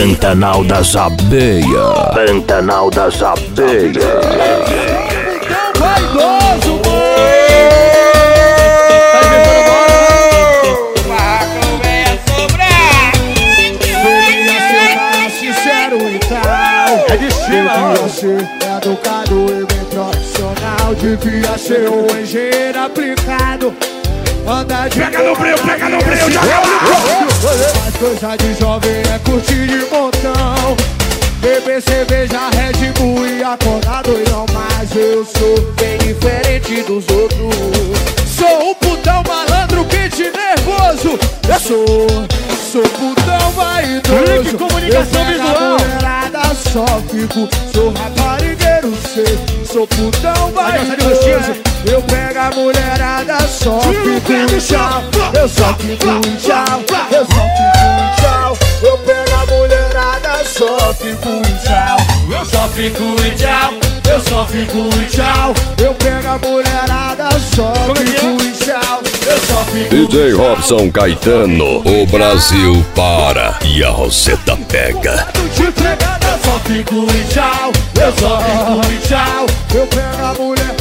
Pantanal das Abelhas. Pantanal das Abelhas. Vaidoso, é de cima, devia ser educado e bem profissional. Devia ser um engenheiro aplicado. Anda de pega no breu, joga lá. As coisas de jovem é curtir de montão. Beber cerveja, Red Bull e acordar doidão. Mas eu sou bem diferente dos outros. Sou um putão malandro, quente nervoso. Eu sou putão vaidoso. Comunicação visual. Só fico, sou raparigueiro, sou putão vaidoso. Eu pego a mulherada, só fico em tchau. Eu só fico em tchau, eu só fico em tchau. Eu pego a mulherada, só fico em tchau. Eu só fico em tchau, eu só fico em tchau. Eu pego a mulherada, só fico em tchau. Eu só fico em tchau. DJ Robson Caetano, o Brasil para e a Roseta pega. Eu só fico em tchau, eu só fico em tchau. Eu pego a mulher.